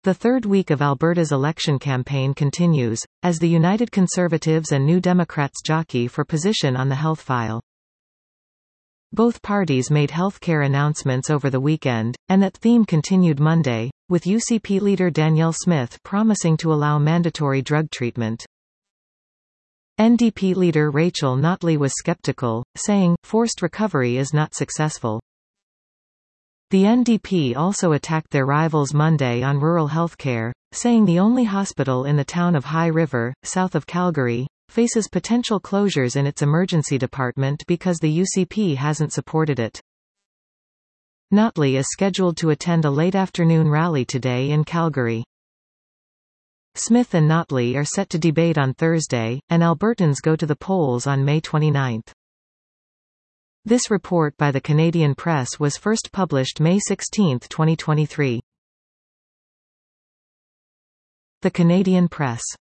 The third week of Alberta's election campaign continues, as the United Conservatives and New Democrats jockey for position on the health file. Both parties made healthcare announcements over the weekend, and that theme continued Monday, with UCP leader Danielle Smith promising to allow mandatory drug treatment. NDP leader Rachel Notley was skeptical, saying, "Forced recovery is not successful." The NDP also attacked their rivals Monday on rural healthcare, saying the only hospital in the town of High River, south of Calgary, faces potential closures in its emergency department because the UCP hasn't supported it. Notley is scheduled to attend a late afternoon rally today in Calgary. Smith and Notley are set to debate on Thursday, and Albertans go to the polls on May 29. This report by the Canadian Press was first published May 16, 2023. The Canadian Press.